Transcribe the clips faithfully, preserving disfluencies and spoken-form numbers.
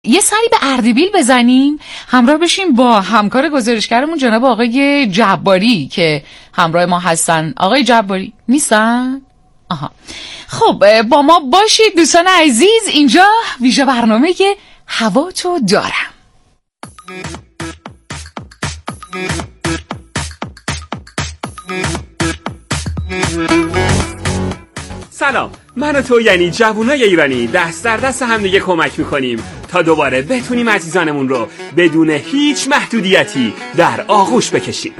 یه سری به اردبیل بزنیم، همراه بشیم با همکار گزارشگرمون جناب آقای جباری که همراه ما هستن. آقای جباری نیستن؟ آها. خب با ما باشید دوستان عزیز، اینجا ویژه برنامه که هوا تو دارم. سلام، من و تو یعنی جوانای ایرانی دست در دست هم دیگه کمک میکنیم تا دوباره بتونیم عزیزانمون رو بدون هیچ محدودیتی در آغوش بکشیم.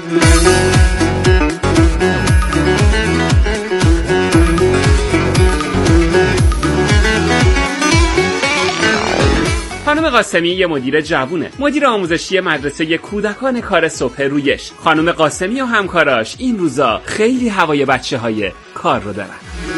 خانم قاسمی یه مدیر جوونه، مدیر آموزشی مدرسه کودکان کار صبح رویش. خانم قاسمی و همکاراش این روزا خیلی هوای بچه‌های کار رو دارن.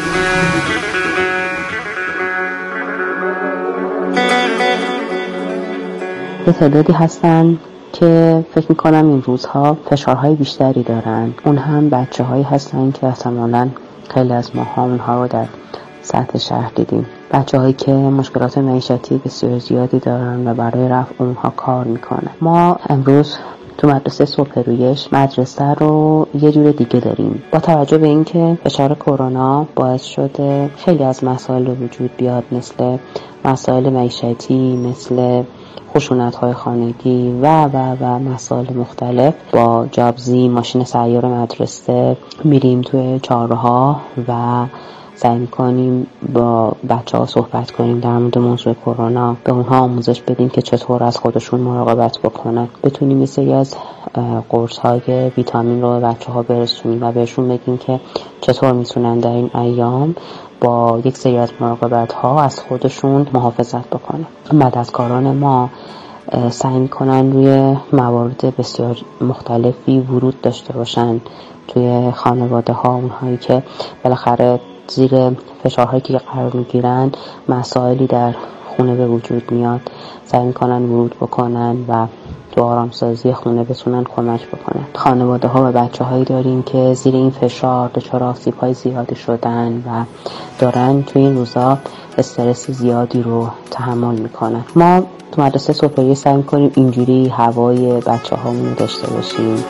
یه تعدادی هستن که فکر میکنم این روزها فشارهای بیشتری دارن. اون هم بچه هایی هستن که احتمالاً خیلی از ماها اونها رو در سطح شهر دیدیم. بچه هایی که مشکلات معیشتی بسیار زیادی دارن و برای رفع اونها کار میکنن. ما امروز تو مدرسه صبح رویش مدرسه رو یه جور دیگه داریم. با توجه به اینکه فشار کرونا باعث شده خیلی از مسائل وجود بیاد، مثل مسائل معیشتی، مثل خشونت‌های خانگی و و و مسائل مختلف، با جابزی ماشین سیار مدرسه میریم توی چهارراه و سعی می‌کنیم با بچه‌ها صحبت کنیم در مورد موضوع کرونا، به اونها آموزش بدیم که چطور از خودشون مراقبت بکنن، بتونیم یه سری از قرص‌های ویتامین رو به بچه‌ها برسونیم و بهشون بگیم که چطور میتونن در این ایام با یک سری از مراقبت‌ها از خودشون محافظت بکنن. مددکاران ما سعی می‌کنن روی موارد بسیار مختلفی ورود داشته باشن توی خانواده‌ها، اونهایی که بالاخره زیر فشارهایی که قرار میگیرن مسائلی در خونه به وجود میاد، سعی میکنن ورود بکنن و تو آرامسازی خونه بتونن کمک بکنن. خانواده ها و بچه هایی داریم که زیر این فشار دچار آسیب های زیادی شدن و دارن توی این روزا استرس زیادی رو تحمل میکنن. ما تو مدرسه صبحی سعی میکنیم اینجوری هوای بچه هامون رو داشته باشیم.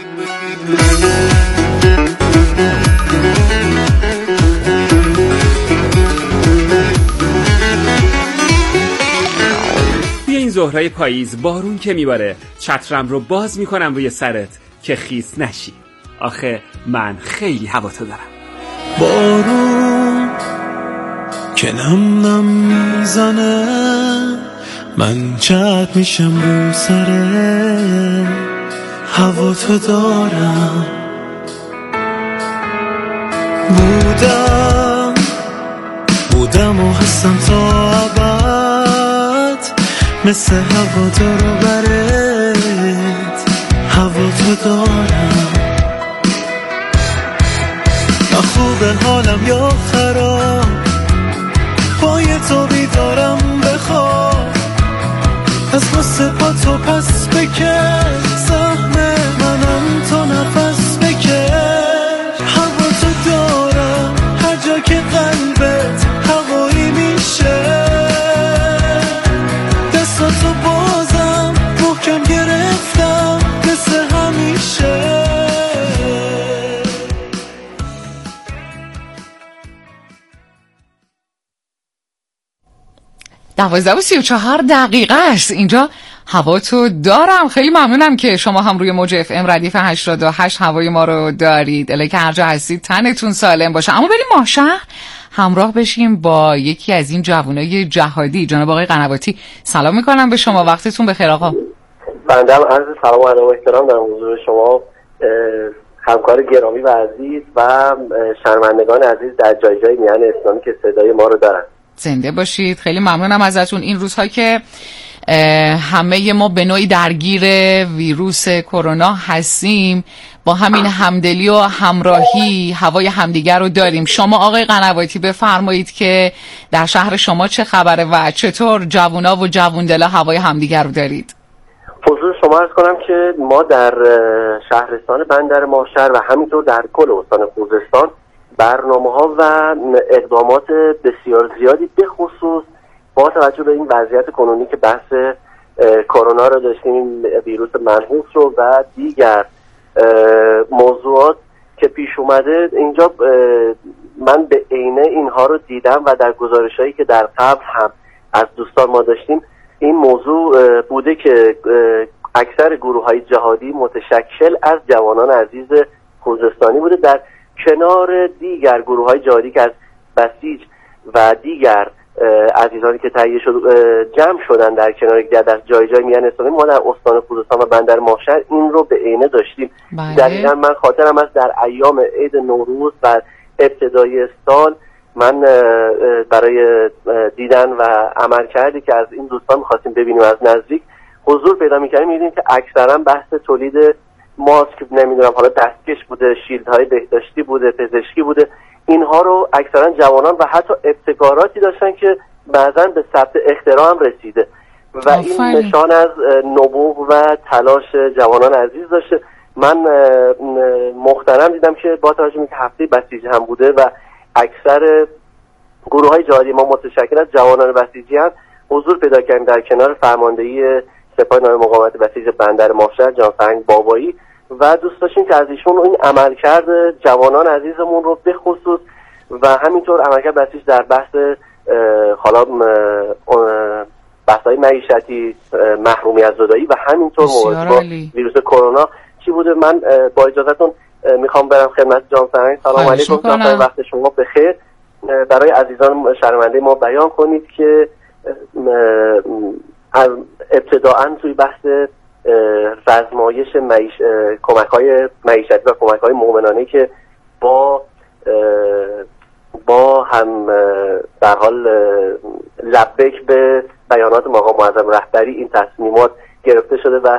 ظهرای پاییز بارون که میباره چترم رو باز میکنم روی سرت که خیس نشی. آخه من خیلی هوا تو دارم. بارون که نم نم میزنه، من چت میشم رو سره، هوا تو دارم. بودم بودم و هستم تا ابد، مثل هوا تو رو برد، هوا تو دارم. نه خوب حالم یا خراب، پای تو بیدارم بخواب، از واسه پا تو پس بکش، زحمه منم تو نفس بکش. هوا تو دارم هر جا که قلبت هوایی میشه، دستاتو بازم محکم گرفتم مثل همیشه. دوازده و سی و چهار دقیقه است. اینجا هوا تو دارم. خیلی ممنونم که شما هم روی موج اف ام ردیف هشتاد و هشت هوای ما رو دارید. اله که هر جا هستید تنتون سالم باشه. اما بریم ماهشهر همراه بشیم با یکی از این جوانای جهادی. جناب آقای قنواتی سلام میکنم به شما، وقتتون بخیر آقا. بنده هم عرض سلام و ادب و احترام در حضور شما همکار گرامی و عزیز و شنوندگان عزیز در جای جای میهن اسلامی که صدای ما رو دارن. زنده باشید. خیلی ممنونم ازتون. این روزها که همه ما به نوعی درگیر ویروس کرونا هستیم، با همین همدلی و همراهی هوای همدیگر رو داریم. شما آقای قنواتی بفرمایید که در شهر شما چه خبره و چطور جوونا و جووندلا هوای همدیگر رو دارید؟ حضور شما عرض کنم که ما در شهرستان بندر ماهشهر و همینطور در کل استان خوزستان برنامه‌ها و اقدامات بسیار زیادی به خصوص با توجه به این وضعیت کنونی که بحث کرونا رو داشتیم، ویروس منحوس رو و دیگر موضوعات که پیش اومده، اینجا من به عینه اینها رو دیدم و در گزارش‌هایی که در قبل هم از دوستان ما داشتیم این موضوع بوده که اکثر گروه‌های جهادی متشکل از جوانان عزیز خوزستانی بوده، در کنار دیگر گروه‌های جهادی که از بسیج و دیگر عزیزانی که تهیه شد جمع شدن در کنار یکدیگر در جای جای میان اسلامی. ما در استان خوزستان و بندر ماهشهر این رو به عینه داشتیم. دقیقاً من خاطرم از در ایام عید نوروز و ابتدای سال من برای دیدن و عمل کردی که از این دوستان می‌خواستیم ببینیم از نزدیک حضور پیدا می‌کردیم، می‌دیدیم که اکثرا بحث تولید ماسک، نمیدونم حالا دستکش بوده، شیلدهای بهداشتی بوده، پزشکی بوده، اینها رو اکثرا جوانان و حتی ابتکاراتی داشتن که بعضا به ثبت اختراع هم رسیده و این نشان از نبوغ و تلاش جوانان عزیز داشته. من محترم دیدم که با توجه به هفته بسیجی هم بوده و اکثر گروه های جهادی ما متشکل از جوانان بسیجی هم حضور پیدا کردن در کنار فرماندهی سپاه نام مقاومت بسیج بندر ماهشهر جان فرهنگ بابایی و دوست داشتیم که از ایشون این عملکرد جوانان عزیزمون رو به خصوص و همینطور عملکرد بسیج در بحث حالا بحث‌های معیشتی، محرومیت زدایی و همینطور مبارزه با ویروس کرونا چی بوده. من با اجازهتون میخوام برم خدمت جان فرهنگ. سلام علیکم جان فرهنگ، وقت شما بخیر. برای عزیزان شنونده ما بیان کنید که از ابتداعاً توی بحث رزمایش معیش... کمک‌های معیشتی و کمک‌های مؤمنانه که با با هم در حال لبک به بیانات مقام معظم رهبری این تصمیمات گرفته شده و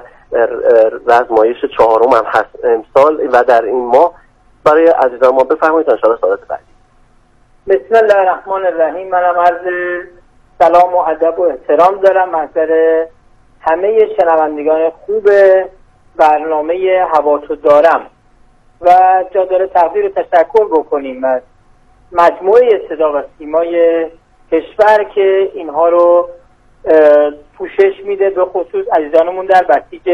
رزمایش چهارم هم هست امسال و در این ماه. برای عزیزان ما بفرمایید ان شاءالله سوالات بعدی. بسم الله الرحمن الرحیم. منم عرض سلام و ادب و احترام دارم محضر همه شنوندگان خوب برنامه هواتو دارم و جا داره تقدیر و تشکر بکنیم از مجموعه صدا و سیمای کشور که اینها رو پوشش میده، به خصوص عزیزانمون در بسیج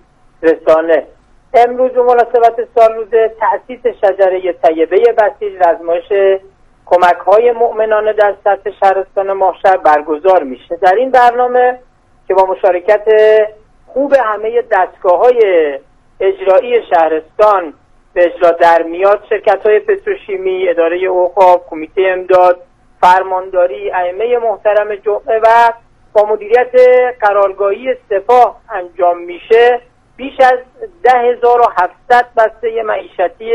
رسانه. امروز به مناسبت سال روز تأسیس شجره طیبه بسیج رزمایش کمک های مؤمنانه در سطح شهرستان ماهشهر برگزار میشه. در این برنامه که با مشارکت خوب همه دستگاه های اجرایی شهرستان به اجرا در میاد، شرکت های پتروشیمی، اداره اوقاف، کمیته امداد، فرمانداری، ائمه محترم جمعه و با مدیریت قرارگاهی سپاه انجام میشه، بیش از ده هزار و هفتصد بسته معیشتی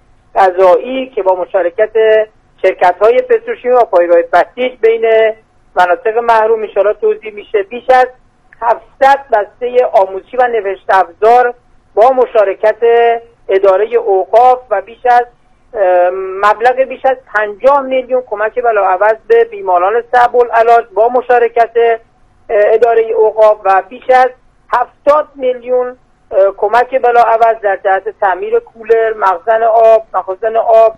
غذایی که با مشارکت شرکت های پتروشیمی و پایگاه بسیج بین مناطق محروم انشاءالله توزیع میشه، بیش از هفتصد بسته آموزشی و نوشت افزار با مشارکت اداره اوقاف و بیش از مبلغ بیش از پنجاه میلیون کمک بلاعوض به بیماران صعب العلاج با مشارکت اداره اوقاف و بیش از هفتاد میلیون کمک بلاعوض در جهت تعمیر کولر، مخزن آب، مخازن آب،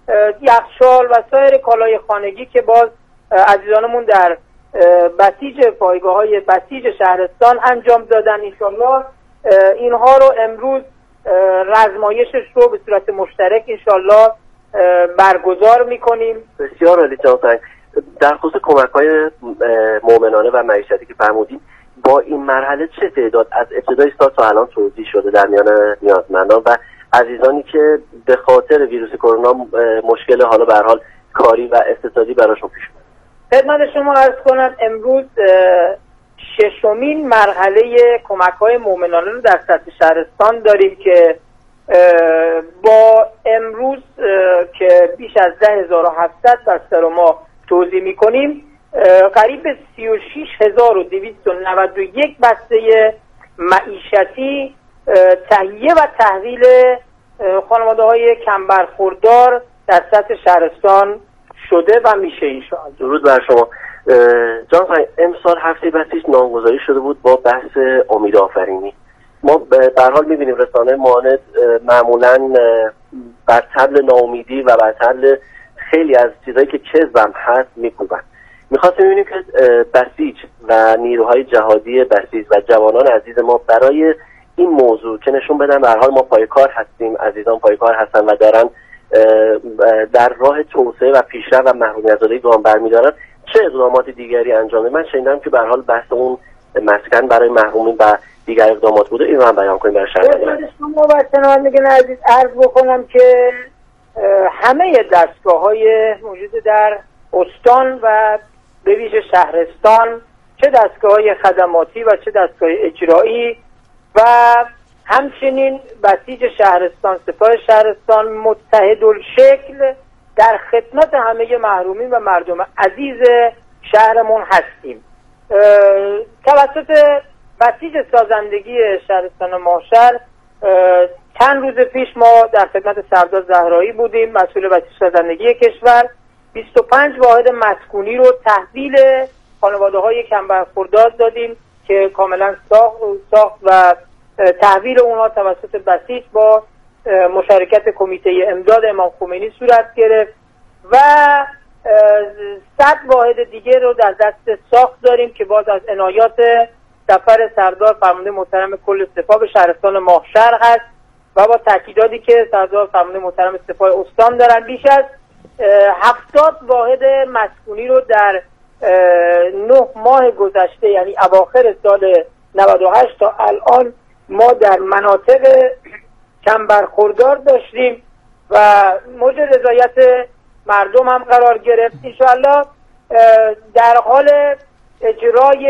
یخچال و سایر کالای خانگی که باز عزیزانمون در بسیج پایگاه های بسیج شهرستان انجام دادن. انشالله اینها رو امروز رزمایشش رو به صورت مشترک انشالله برگزار میکنیم. بسیار عالی جان فرهنگ. در خصوص کمک های مؤمنانه و معیشتی که فرمودین، با این مرحله چه تعداد از ابتدای سال تا الان توزیع شده در میان نیازمندان و عزیزانی که به خاطر ویروس کرونا مشکل حالا به هر حال کاری و اقتصادی براشون پیش اومده؟ خدمت شما عرض کنم امروز ششمین مرحله کمک های مؤمنانه رو در سطح شهرستان داریم که با امروز که بیش از ده هزار و هفتصد بسته رو ما توزیع میکنیم، قریب سی و شش هزار و دویست و نود و یک بسته معیشتی تهیه و تحویل خانواده های کم برخوردار در سطح شهرستان شده و میشه انشاءالله. درود بر شما جان فرهنگ. امسال هفته بسیج نامگذاری شده بود با بحث امید آفرینی. ما به هر حال میبینیم رسانه ماند معمولا بر طبل ناامیدی و بر طبل خیلی از چیزایی که کذب هم هست میکوبن. میخواستیم ببینیم که بسیج و نیروهای جهادی بسیج و جوانان عزیز ما برای این موضوع که نشون بدن به هر حال ما پایکار هستیم، عزیزان پایکار هستن و دارن در راه توسعه و پیشرفت و محرومیت زدگی گام برمی‌دارن، چه اقدامات دیگری انجام بدن. من شنیدم که به هر حال بحث اون مسکن برای محرومین و دیگر اقدامات بوده، این رو هم بیان کنیم برای شنوندگان. شما و شنوندگان عزیز عرض بکنم که همه دستگاه‌های موجود در استان و به ویژه شهرستان، چه دستگاه‌های خدماتی و چه دستگاه اجرایی و همچنین بسیج شهرستان، سپاه شهرستان متحدالشکل در خدمت همه محرومین و مردم عزیز شهرمون هستیم. توسط بسیج سازندگی شهرستان ماهشهر چند روز پیش ما در خدمت سردار زهرایی بودیم، مسئول بسیج سازندگی کشور. بیست و پنج واحد مسکونی رو تحویل خانواده‌های کم برخوردار دادیم که کاملا ساخت ساخت و تحویل اونها توسط بسیج با مشارکت کمیته امداد امام خمینی صورت گرفت و صد واحد دیگه رو در دست ساخت داریم که باز از عنایات سفر سردار فرمانده محترم کل سپاه به شهرستان ماهشهر هست و با تاکیداتی که سردار فرمانده محترم سپاه استان دارن. بیش از هفتاد واحد مسکونی رو در نه ماه گذشته، یعنی اواخر سال نود و هشت تا الان ما در مناطق کم برخوردار داشتیم و موجب رضایت مردم هم قرار گرفت. انشاءالله در حال اجرای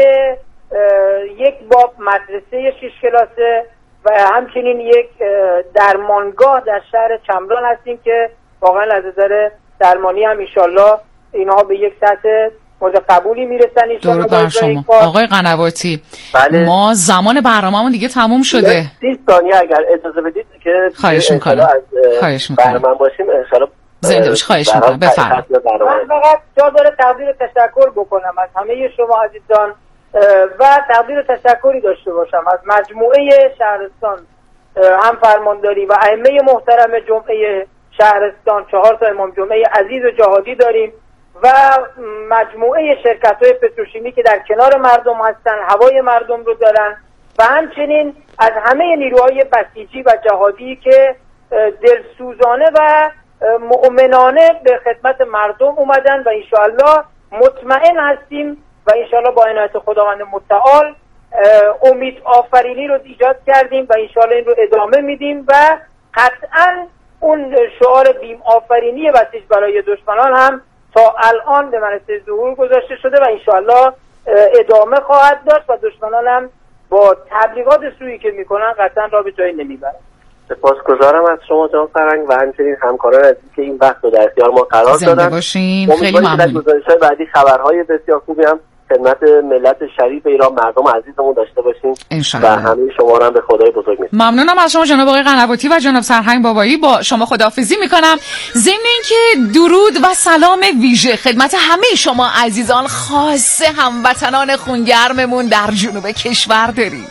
یک باب مدرسه شش کلاسه و همچنین یک درمانگاه در شهر چمران هستیم که واقعا از نظر درمانی هم انشاءالله اینها به یک سطح مورد قبولی میرسن. درود بر شما آقای قنواتی. بله. ما زمان برنامه‌مون دیگه تموم شده. سی ثانیه اگر اجازه بدید که خواهش می‌کنم. خواهش می‌کنم. برنامه باشیم انشاءالله. زنده باشید. خواهش می‌کنم. بفرمایید. من فقط جا داره تقدیر تشکر بکنم از همه شما عزیزان و تقدیر تشکری داشته باشم از مجموعه شهرستان، هم فرمانداری و ائمه محترم جمعه شهرستان. چهار تا امام جمعه عزیز و جهادی داریم و مجموعه شرکت‌های پتروشیمی که در کنار مردم هستن، هوای مردم رو دارن و همچنین از همه نیروهای بسیجی و جهادی که دلسوزانه و مؤمنانه به خدمت مردم اومدن و انشاءالله مطمئن هستیم و انشاءالله با عنایت خداوند متعال امید آفرینی رو ایجاد کردیم و انشاءالله این رو ادامه میدیم و قطعا اون شعار بیم آفرینی بسیج برای دشمنان هم تا الان به منصه ظهور گذاشته شده و انشاءالله ادامه خواهد داشت و دشمنان هم با تبلیغات سویی که میکنن قطعا را به جایی نمیبرن. سپاسگزارم از شما جناب فرنگ و همچنین همکاران عزیزی که این وقت رو در اختیار ما قرار دادن. زنده باشین. خیلی ممنون. در گزارش‌های بعدی خبرهای بسیار خوبی هم خدمت ملت شریف ایران، مردم عزیزمون داشته باشیم و همه شما رو هم به خدای بزرگ می‌سپارم. ممنونم از شما جناب آقای قنواتی و جناب سرهنگ بابایی. با شما خداحافظی میکنم. ضمن اینکه درود و سلام ویژه خدمت همه شما عزیزان، خاصه هموطنان خونگرممون در جنوب کشور داریم.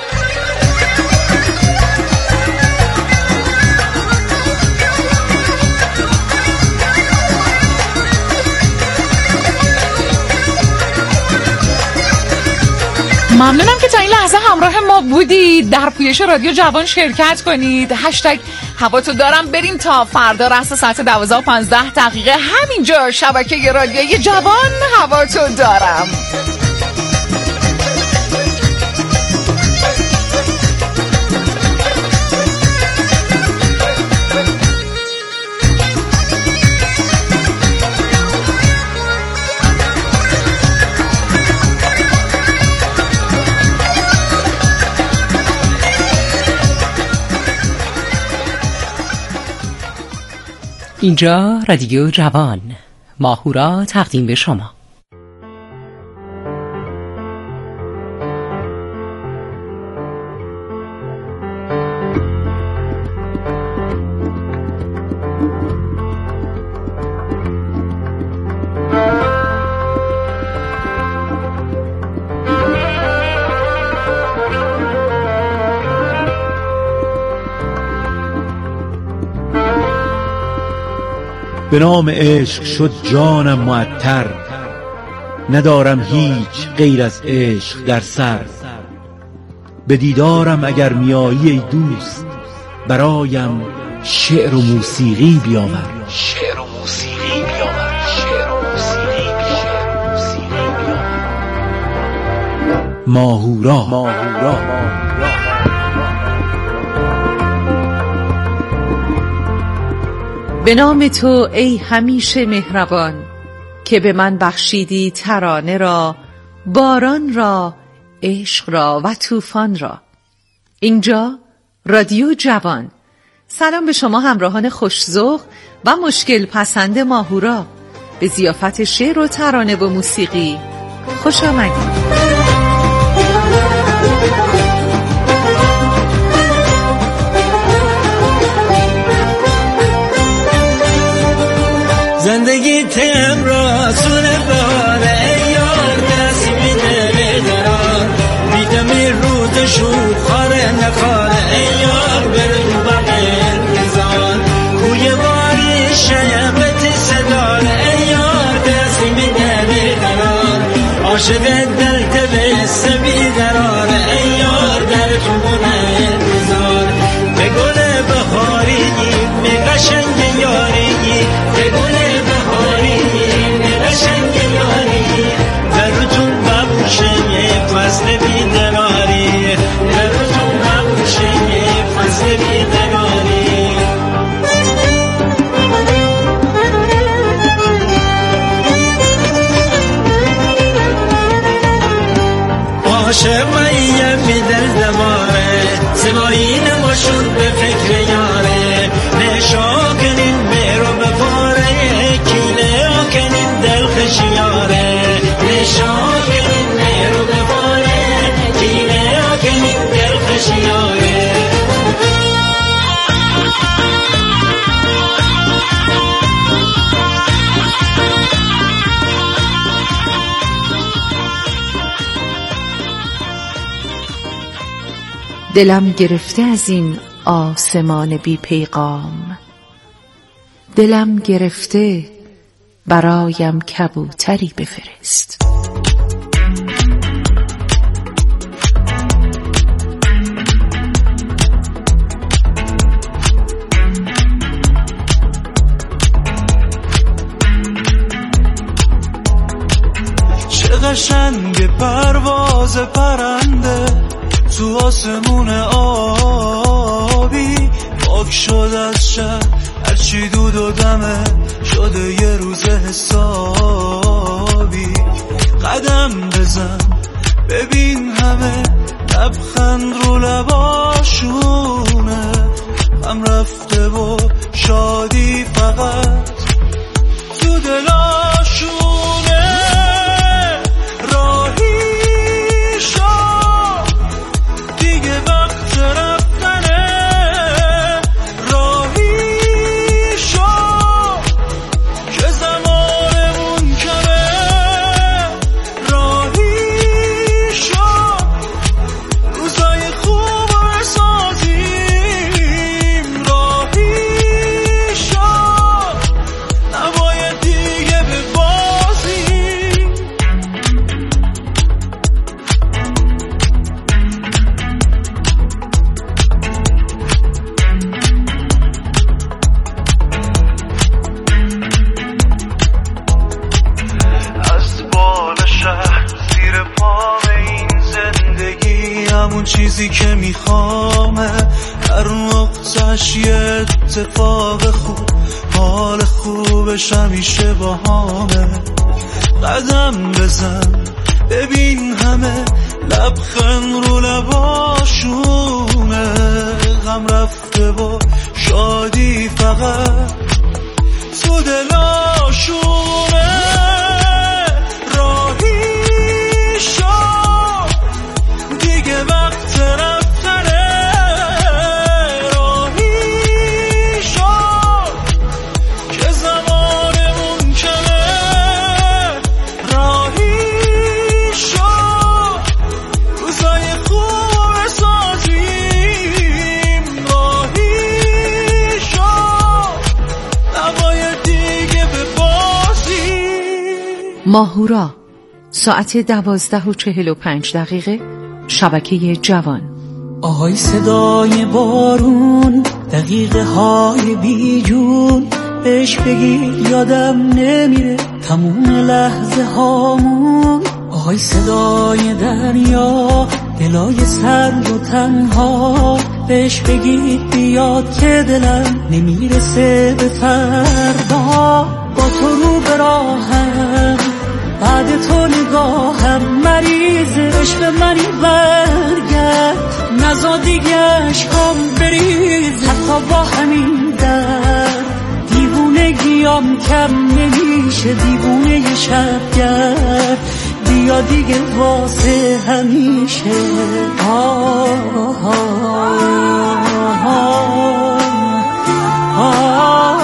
ممنونم که تا این لحظه همراه ما بودید. در پویش رادیو جوان شرکت کنید. هشتگ هوا تو دارم بریم تا فردا رأس ساعت دوازده و پانزده دقیقه همینجا شبکه رادیوی جوان هوا تو دارم. اینجا رادیو جوان، ماهورا تقدیم به شما. به نام عشق شد جانم معطر، ندارم هیچ غیر از عشق در سر. به دیدارم اگر میایی ای دوست، برایم شعر و موسیقی بیاور. شعر و موسیقی بیاور. شعر و موسیقی بیاور. ماهورا. ماهورا. به نام تو ای همیشه مهربان، که به من بخشیدی ترانه را، باران را، عشق را و طوفان را. اینجا رادیو جوان. سلام به شما همراهان خوش‌ذوق و مشکل پسند ماهورا. به ضیافت شعر و ترانه و موسیقی خوش آمدید. زندگی تم را سونه باره یار دست میده درار بیدم رود شو خاره نخاره یار برو بغیر نزار کوی باری شیبت صداره یار دست میده درار عاشق دل تبست بیدراره یار در تو بونه نزار به گل بخاری می قشنگ یاری به گل فصل بیدراری براتون نبوشه فصل بیدراری عاشق مایه میدل دواره زبایی نباشون به فکر یاره نشا کنین میرو به پاره کیله کنین دل خشیاره نشا کنین میرو به پاره کیله کنین دل خشیاره دلم گرفته از این آسمان بی پیغام، دلم گرفته برایم کبوتری بفرست. چه قشنگ پرواز پرنده تو آسمون آبی، پاک شد از شب هرچی دود و دمه شده یه روز حسابی. قدم بزن ببین همه لبخند رو لباشونه، غم رفته و شادی فقط تو دلاشونه. راهی شو دیگه وقت رفتنه، راهی شو که زمانمون کمه، راهی شو روزای خوب بسازیم، راهی شو نباید دیگه ببازیم. از بال شهر زیر پا این زندگی همون چیزی که میخوامه، هر نقطه‌اش یه اتفاق خوب، حال خوبش همیشه با همه. قدم بزن ببین همه لبخند رو لباشونه، غم رفته و شادی فقط تو دلاشونه. راهی شو دیگه وقت رفتنه، راهی شو که زمانمون کمه، راهی شو روزای خوب بسازیم، راهی شو نباید دیگه ببازیم. ماهورا، ساعت دوازده و چهل و پنج دقیقه شبکه جوان. آهای صدای بارون، دقیقه های بیجون، بهش بگیر یادم نمیره تموم لحظه هامون. آهای صدای دریا، دلای سرد و تنها، بهش بگیر بیاد که دلم نمیرسه به فردا. با تو رو به راهم، بعد تو نگاهم، مریض عشق منی برگرد، نزا دیگه عشقام بریز، حتی با همین درد دیوونگیام کم نمیشه، دیوونه شبگرد، بیا دیگه واسه همیشه. آه آه آه آه آه.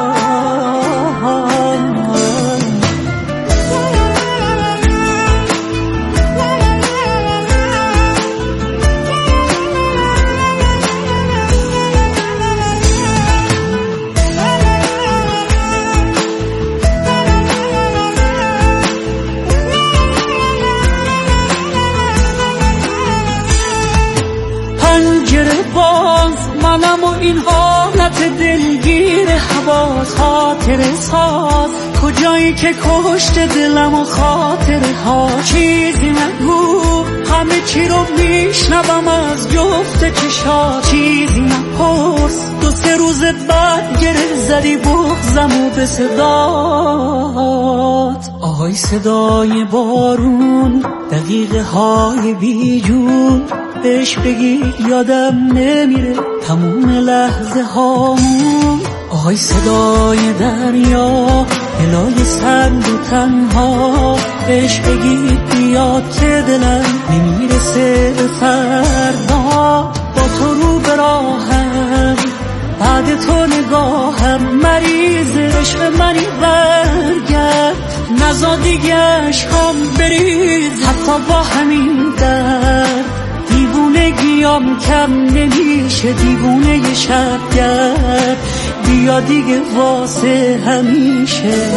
منم و این حالت دلگیر حواس، خاطر ساز کجایی که کشت دلم و خاطره ها. چیزی نگو، همه چی رو میشنوم از جفت چشا. چیزی نپرس، دو سه روز بعد گره زدی بغزم و به صدات. آهای صدای بارون، دقیقه های بیجون، بهش بگی یادم نمیره تموم لحظه هامون. آهای صدای دریا، دلای سرد و تنها، بهش بگی بیاد که دلم نمیرسه به فردا. با تو رو به راهم، بعد تو نگاهم، مریض عشق منی برگرد، نزا دیگه عشقام بریز، حتی با همین درد دیوونگیام کم نمیشه، دیوونه شبگرد، بیا دیگه واسه همیشه.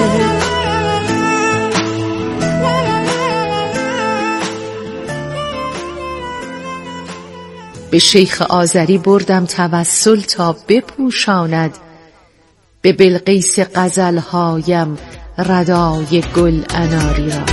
به شیخ آذری بردم توسل تا بپوشاند، به بلقیس غزلهایم ردای گل اناری را.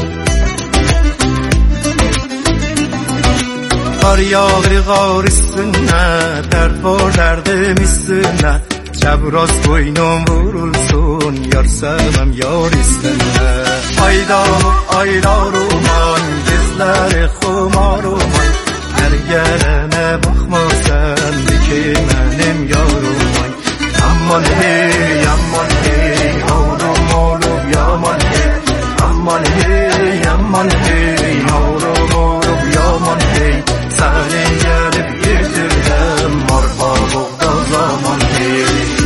Var yağır qar üstünə, dərd var dərdim üstünə, Cəbraz boynum vurulsun, yar sevmem yar üstünə. Aydaru aydaruman, gözləri xumaruman, hər gələnə baxma sən, ki mənim yaruman. Aman hey, aman hey, oğlum oğlum yaman hey, aman hey, aman hey, oğlum oğlum yaman hey. Səni gəlib yetirəm, arpa boğda zaman hey.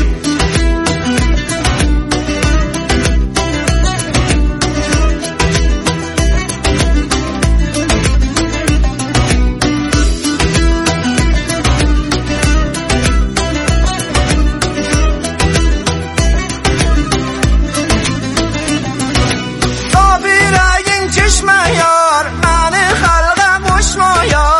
Sabirəyin çeşməyar, məni xəlqə qoşmayar,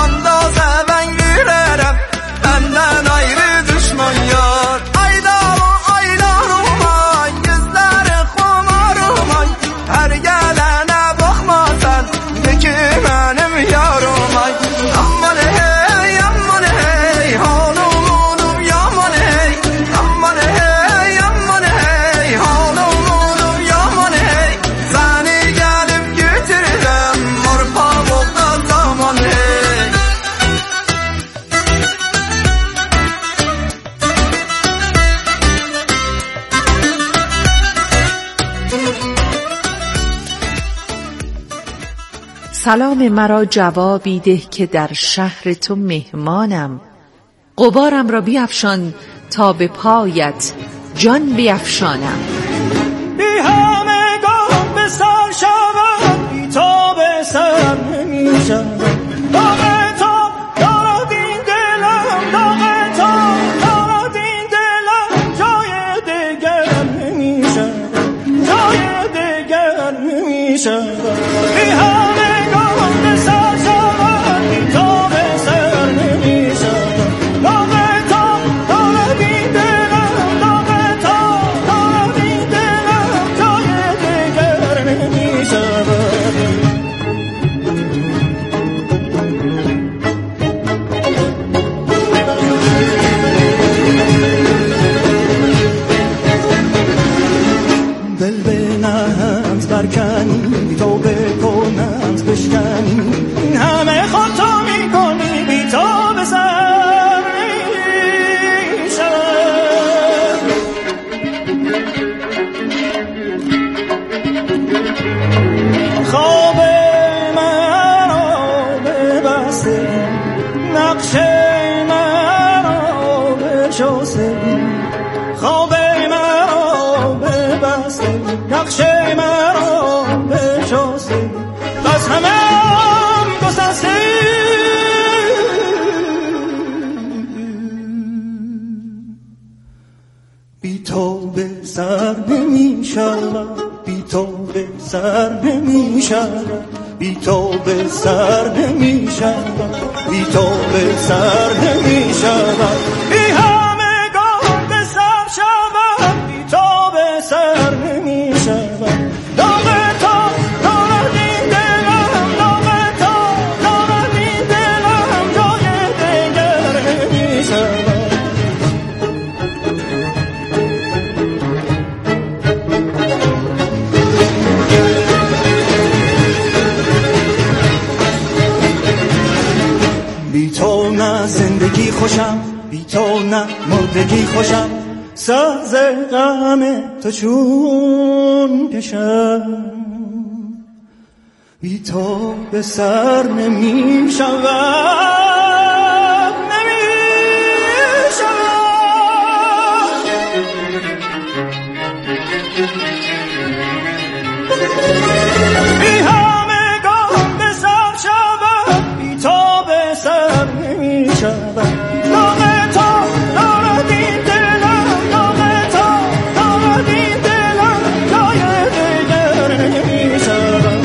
سلام مرا جوابی ده که در شهر تو مهمانم، غبارم را بیفشان تا به پایت جان بیفشانم. بی همگان به سر شوم، بی تو به سر نمیشم، داغ تو دارد این دلم، داغ تو دارد این دلم، جای دگر نمیشم، جای دگر نمیشم. بشاسه نقشه مرا بشاسه خواب مرا ببسته نقشه مرا بشاسه بس همه هم گسسته بی تو به سر نمی شود بی تو به سر نمی شود بی تو به سر نمی شود بی تو به سر نمی شود بی همگان به سر شود بی تو به سر نمی شود داغ تو دارد این دلم داغ تو دارد این دلم جای دیگر نمی شود بی تو نه زندگی خوشم بی تو نه مردگی خوشم ساز غم تو چون کشم بی تو به سر نمی شود نمی شود بی همگان به سر شود بی تو به سر نمی شود داغ تو دارد این دلم داغ تو دارد این دلم جای دیگر نمی شود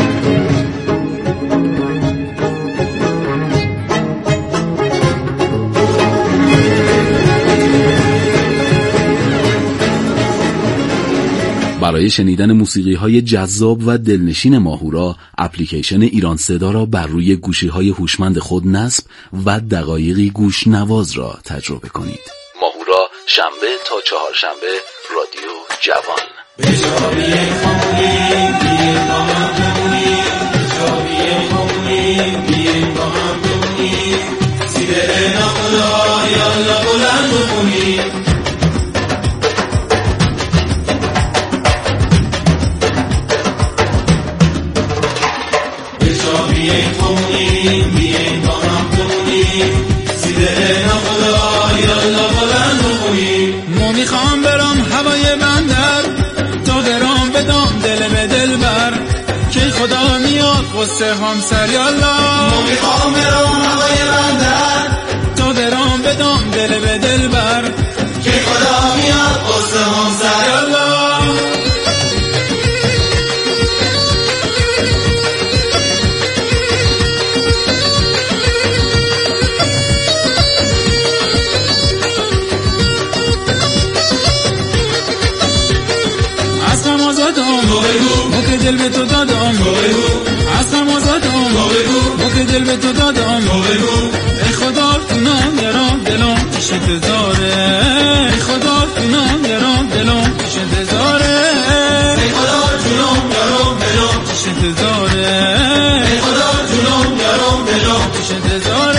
برای شنیدن موسیقی‌های جذاب و دلنشین ماهورا اپلیکیشن ایران صدا را بر روی گوشی‌های هوشمند خود نصب و دقایقی گوش نواز را تجربه کنید. ماهورا شنبه تا چهارشنبه رادیو جوان. ما میخوام برام هوای بندر تا درام بدام دل به دل بر که خدا میاد قصه همسر یالا ما میخوام برام هوای بندر تا درام بدام دل به دل بر که خدا میاد قصه همسر یالا ما که دل به تو دادم اصلا آزادم ما که دل به تو دادم ای خدا کنم یارم دلم پیش انتظاره ای خدا کنم یارم دلم پیش انتظاره ای خدا جونم یارم دلم پیش انتظاره ای خدا جونم یارم دلم پیش انتظاره